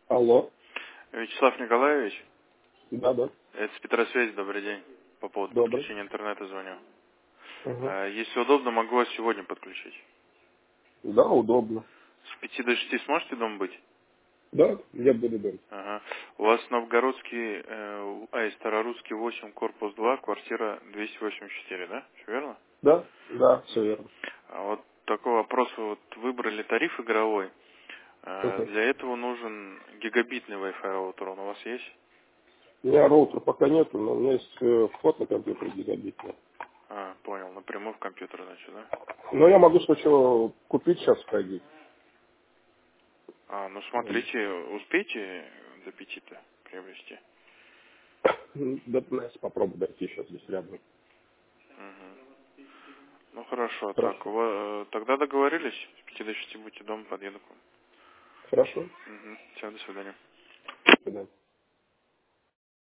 Алло. Вячеслав Николаевич, Да, да. это с Петросвязи, добрый день. По поводу Добрый. подключения интернета звоню. Ага. Если удобно, могу вас сегодня подключить. Да, удобно. С 5 до 6 сможете дома быть? Да, я буду дома. Ага. У вас Новгородский, Старорусский 8, корпус 2, квартира 284, да? Все верно? Да, да, все Мгм. верно. А вот такой вопрос. Вы вот выбрали тариф игровой. Ага. Для этого нужен гигабитный Wi-Fi роутер. Он у вас есть? У меня роутера пока нету, но у меня есть вход на компьютер гигабитный. Понял. Напрямую в компьютер, значит, да? Но я могу сначала купить, сейчас сходить. Ну смотрите, успейте до 5-то приобрести? Да, я попробую дойти сейчас здесь рядом. Мгм. Ну хорошо, так, Хорошо. тогда договорились, с 5 до 6 будьте дома, подъеду к вам. Хорошо. Все, до свидания. До свидания.